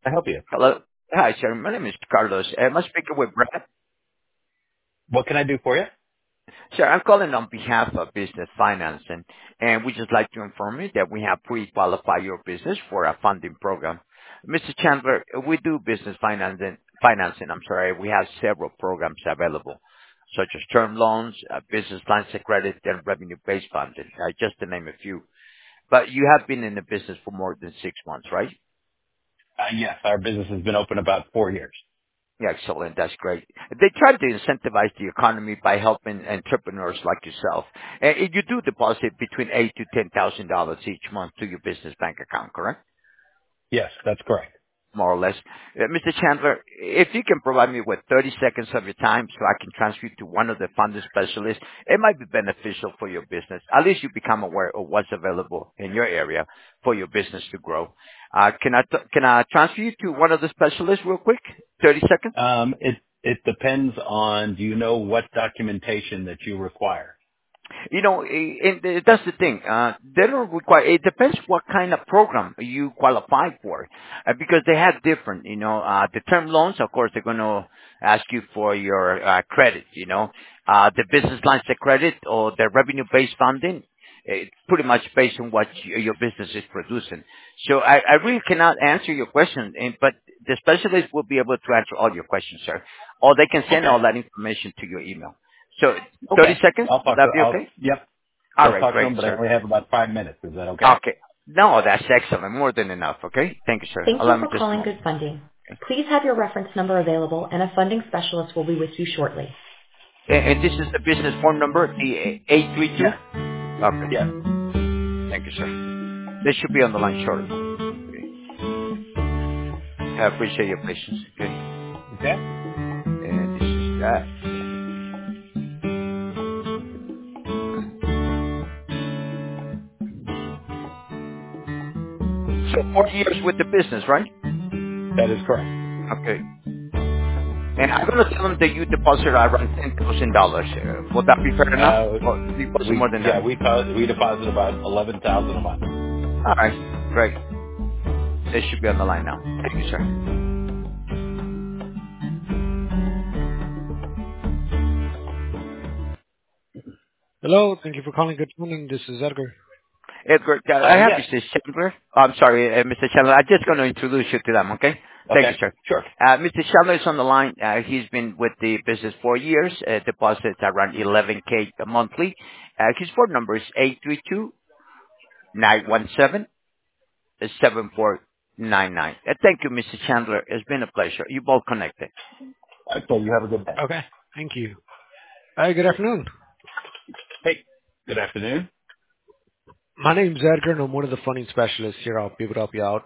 I help you? Hello. Hi, sir. My name is Carlos. Am I speaking with Brad? What can I do for you? Sir, I'm calling on behalf of Business Financing, and we just like to inform you that we have pre-qualified your business for a funding program. Mr. Chandler, we do business financing, we have several programs available, such as term loans, business lines of credit, and revenue-based funding, just to name a few. But you have been in the business for more than 6 months, right? Yes, our business has been open about 4 years. Yeah, excellent. That's great. They try to incentivize the economy by helping entrepreneurs like yourself. And you do deposit between $8,000 to $10,000 each month to your business bank account, correct? Yes, that's correct. More or less. Mr. Chandler, if you can provide me with 30 seconds of your time so I can transfer you to one of the funding specialists, it might be beneficial for your business. At least you become aware of what's available in your area for your business to grow. Can I transfer you to one of the specialists real quick? 30 seconds? It depends on, do you know what documentation that you require? You know, that's the thing. They don't require. It depends what kind of program you qualify for, because they have different. The term loans, of course, they're going to ask you for your credit. The business lines of credit or the revenue-based funding. It's pretty much based on what your business is producing. So I really cannot answer your question, but the specialist will be able to answer all your questions, sir. Or they can send Okay. all that information to your email. So 30 Okay. seconds, would that be okay? Yep. All I'll right, talk to great, them, but I sir. only have about 5 minutes. Is that okay? Okay. No, that's excellent. More than enough, okay? Thank you, sir. Okay. Allow Thank you me for just a calling moment. Good Funding. Okay. Please have your reference number available, and a funding specialist will be with you shortly. And this is the business phone number, the 832? Yes. Okay. Yes. Thank you, sir. They should be on the line shortly. Okay. I appreciate your patience, okay? Okay. And this is that. So 40 years with the business, right? That is correct. Okay. And I'm going to tell them that you deposited around $10,000. Would that be fair enough? Uh, Or do you deposit more than that? we deposit about 11,000 a month. All right. Great. They should be on the line now. Thank you, sir. Hello. Thank you for calling. Good morning. This is Edgar. Edward, I have Yes. Mr. Chandler. I'm sorry, Mr. Chandler. I'm just going to introduce you to them, okay? Thank you, Okay. sir. Sure. Mr. Chandler is on the line. He's been with the business for years. Deposits around 11K monthly. His phone number is 832-917-7499. Thank you, Mr. Chandler. It's been a pleasure. You both connected. Okay. You have a good day. Okay. Thank you. Hi, good afternoon. Hey. Good afternoon. My name's Edgar, and I'm one of the funding specialists here. I'll be able to help you out.